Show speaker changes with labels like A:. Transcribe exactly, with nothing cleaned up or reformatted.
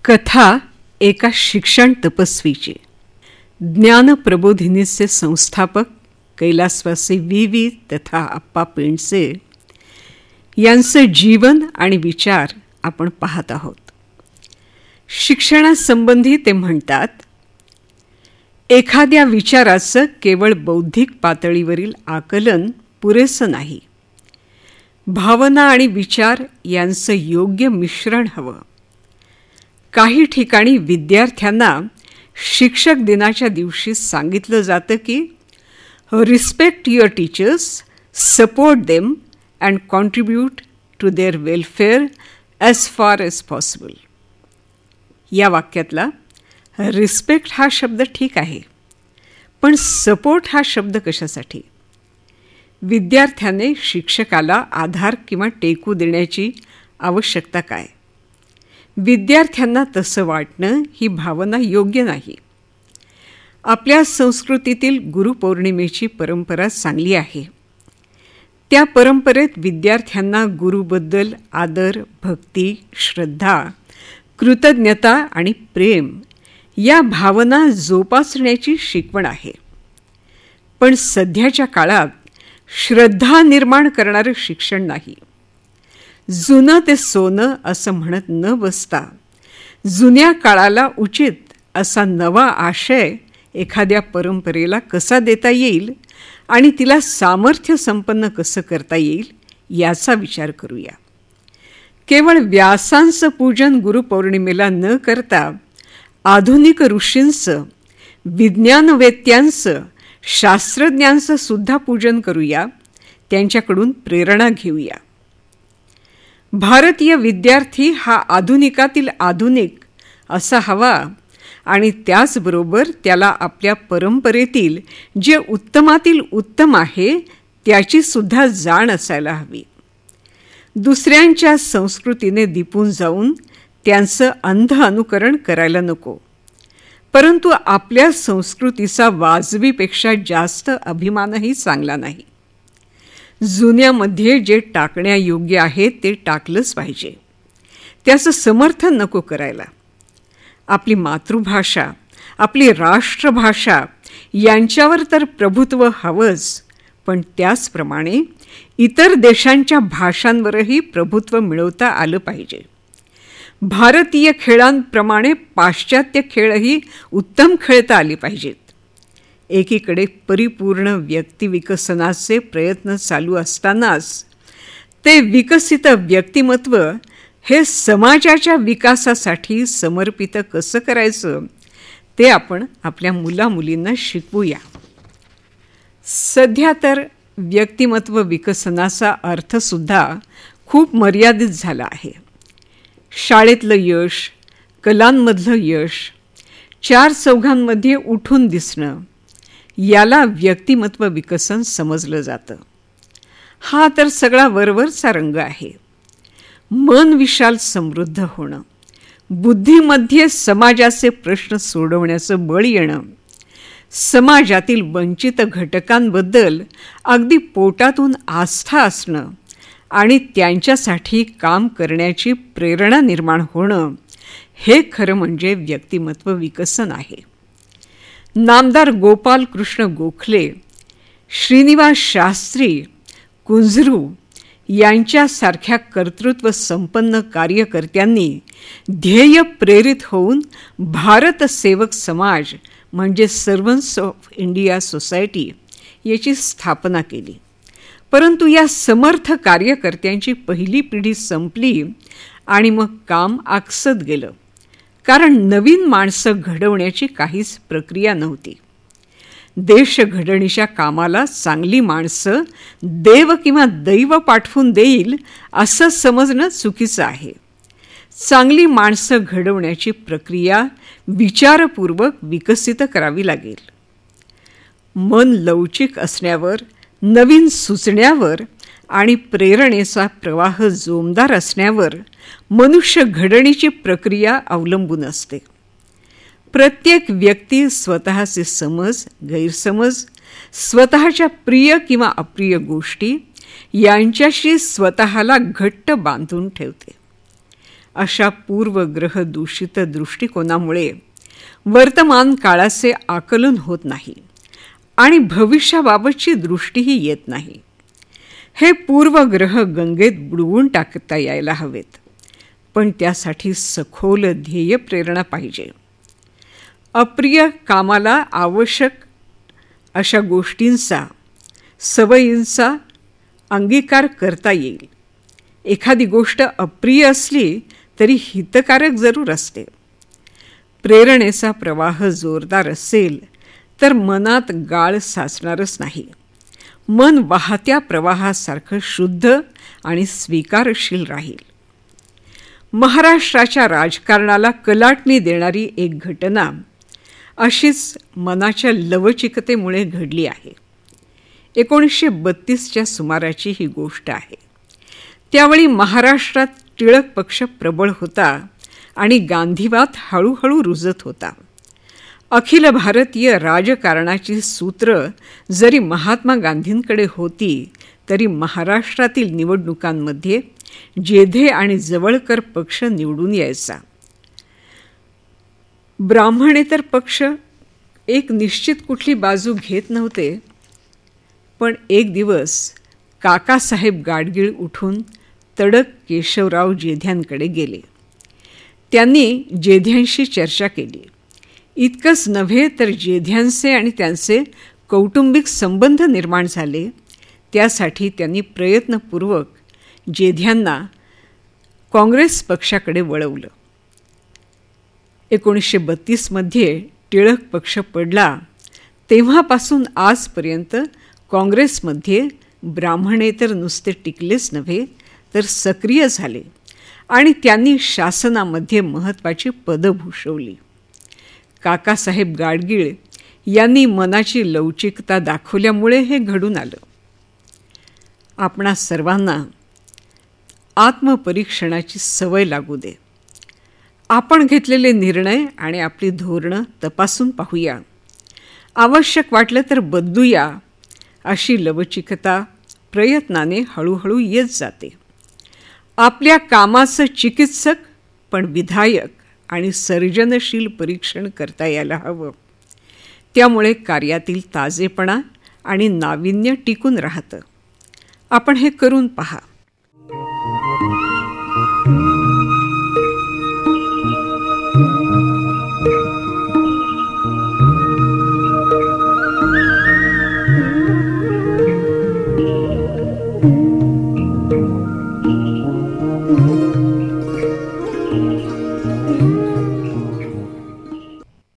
A: कथा एका शिक्षण तपस्वीची. ज्ञान प्रबोधिनीचे संस्थापक कैलासवासी व्ही व्ही तथा आप्पा पेंडसे यांचे जीवन आणि विचार आपण पाहत आहोत. शिक्षणासंबंधी ते म्हणतात, एखाद्या विचाराचं केवळ बौद्धिक पातळीवरील आकलन पुरेसं नाही. भावना आणि विचार यांचं योग्य मिश्रण हवं. काही ठिकाणी विद्यार्थ्यांना शिक्षक दिनाच्या दिवशी सांगितलं जातं की respect your teachers, support them and contribute to their welfare as far as possible. या वाक्यातला रिस्पेक्ट हा शब्द ठीक आहे, पण सपोर्ट हा शब्द कशासाठी? विद्यार्थ्याने शिक्षकाला आधार किंवा टेकू देण्याची आवश्यकता काय? विद्यार्थ्यांना तसं वाटणं ही भावना योग्य नाही. आपल्या संस्कृतीतील गुरुपौर्णिमेची परंपरा चांगली आहे. त्या परंपरेत विद्यार्थ्यांना गुरुबद्दल आदर, भक्ती, श्रद्धा, कृतज्ञता आणि प्रेम या भावना जोपासण्याची शिकवण आहे. पण सध्याच्या काळात श्रद्धा निर्माण करणारं शिक्षण नाही. जुनं ते सोनं असं म्हणत न बसता जुन्या काळाला उचित असा नवा आशय एखाद्या परंपरेला कसा देता येईल आणि तिला सामर्थ्य संपन्न कसं करता येईल याचा विचार करूया. केवळ व्यासांचं पूजन गुरुपौर्णिमेला न करता आधुनिक ऋषींचं, विज्ञानवेत्यांचं, शास्त्रज्ञांचं सुद्धा पूजन करूया. त्यांच्याकडून प्रेरणा घेऊया. भारतीय विद्यार्थी हा आधुनिकातील आधुनिक असा हवा आणि त्याचबरोबर त्याला आपल्या परंपरेतील जे उत्तमातील उत्तम आहे त्याची सुद्धा जाण असायला हवी. दुसऱ्यांच्या संस्कृतीने दिपून जाऊन त्यांचं अंध अनुकरण करायला नको, परंतु आपल्या संस्कृतीचा वाजवीपेक्षा जास्त अभिमानही चांगला नाही. जुन्यामध्ये जे टाकण्यायोग्य आहे ते टाकलंच पाहिजे. त्याचं समर्थन नको करायला. आपली मातृभाषा, आपली राष्ट्रभाषा यांच्यावर तर प्रभुत्व हवंच, पण त्याचप्रमाणे इतर देशांच्या भाषांवरही प्रभुत्व मिळवता आलं पाहिजे. भारतीय खेळांप्रमाणे पाश्चात्य खेळही उत्तम खेळता आले पाहिजेत. एकीकडे परिपूर्ण व्यक्तिविकसनाचे प्रयत्न चालू असतानाच ते विकसित व्यक्तिमत्व हे समाजाच्या विकासासाठी समर्पित कसं करायचं ते आपण आपल्या मुलामुलींना शिकवूया. सध्या तर व्यक्तिमत्व विकसनाचा अर्थसुद्धा खूप मर्यादित झाला आहे. शाळेतलं यश, कलांमधलं यश, चार चौघांमध्ये उठून दिसणं याला व्यक्तिमत्व विकसन समजलं जातं. हा तर सगळा वरवरचा रंग आहे. मन विशाल समृद्ध होणं, बुद्धीमध्ये समाजाचे प्रश्न सोडवण्याचं बळ येणं, समाजातील वंचित घटकांबद्दल अगदी पोटातून आस्था असणं आणि त्यांच्यासाठी काम करण्याची प्रेरणा निर्माण होणं हे खरं म्हणजे व्यक्तिमत्व विकसन आहे. नामदार गोपाल कृष्ण गोखले, श्रीनिवास शास्त्री, कुंजरू यांच्यासारख्या कर्तृत्व संपन्न कार्यकर्त्यांनी ध्येय प्रेरित होऊन भारत सेवक समाज म्हणजे सर्वंट्स ऑफ इंडिया सोसायटी याची स्थापना केली. परंतु या समर्थ कार्यकर्त्यांची पहिली पिढी संपली आणि मग काम आकसत गेलं, कारण नवीन माणसं घडवण्याची काहीच प्रक्रिया नव्हती. देशघडणीच्या कामाला चांगली माणसं देव किंवा दैव पाठवून देईल असं समजणं चुकीचं आहे. चांगली माणसं घडवण्याची प्रक्रिया विचारपूर्वक विकसित करावी लागेल. मन लवचिक असण्यावर, नवीन सुचण्यावर आणि प्रेरणेचा प्रवाह जोमदार असण्यावर मनुष्य घडणीची प्रक्रिया अवलंबून असते. प्रत्येक व्यक्ती स्वतःचे समज, गैरसमज, स्वतःच्या प्रिय किंवा अप्रिय गोष्टी यांच्याशी स्वतःला घट्ट बांधून ठेवते. अशा पूर्वग्रह दूषित दृष्टिकोनामुळे वर्तमान काळाचे आकलन होत नाही आणि भविष्याबाबतची दृष्टीही येत नाही. हे पूर्वग्रह गंगेत बुडवून टाकता यायला हवेत, पण त्यासाठी सखोल ध्येय प्रेरणा पाहिजे. अप्रिय कामाला आवश्यक अशा गोष्टींचा, सवयींचा अंगीकार करता येईल. एखादी गोष्ट अप्रिय असली तरी हितकारक जरूर असते. प्रेरणेचा प्रवाह जोरदार असेल तर मनात गाळ साचणारच नाही. मन वाहत्या प्रवाहासारखं शुद्ध आणि स्वीकारशील राहील. महाराष्ट्राच्या राजकारणाला कलाटणी देणारी एक घटना अशीच मनाच्या लवचिकतेमुळे घडली आहे. एकोणीसशे बत्तीसच्या सुमाराची ही गोष्ट आहे. त्यावेळी महाराष्ट्रात टिळक पक्ष प्रबळ होता आणि गांधीवाद हळूहळू रुजत होता. अखिल भारतीय राजकारणाची सूत्र जरी महात्मा गांधींकडे होती तरी महाराष्ट्रातील निवडणुकांमध्ये जेधे आणि जवळकर पक्ष निवडून यायचा. ब्राह्मणेतर पक्ष एक निश्चित कुठली बाजू घेत नव्हते. पण एक दिवस काकासाहेब गाडगीळ उठून तडक केशवराव जेध्यांकडे गेले. त्यांनी जेध्यांशी चर्चा केली. इतकंच नव्हे तर जेध्यांचे आणि त्यांचे कौटुंबिक संबंध निर्माण झाले. त्यासाठी त्यांनी प्रयत्नपूर्वक जेध्यांना काँग्रेस पक्षाकडे वळवलं. एकोणीसशे बत्तीसमध्ये टिळक पक्ष पडला तेव्हापासून आजपर्यंत काँग्रेसमध्ये ब्राह्मणेतर नुसते टिकलेच नव्हे तर सक्रिय झाले आणि त्यांनी शासनामध्ये महत्त्वाची पदं भूषवली. काकासाहेब गाडगीळ यांनी मनाची लवचिकता दाखवल्यामुळे हे घडून आलं. आपणा सर्वांना आत्मपरीक्षणाची सवय लागू दे. आपण घेतलेले निर्णय आणि आपली धोरणं तपासून पाहूया. आवश्यक वाटलं तर बदलूया. अशी लवचिकता प्रयत्नाने हळूहळू येत जाते. आपल्या कामाचं चिकित्सक पण विधायक आणि सर्जनशील परीक्षण करता यायला हवं. त्यामुळे कार्यातील ताजेपणा आणि नाविन्य टिकून राहतं. आपण हे करून पहा.
B: Thank you.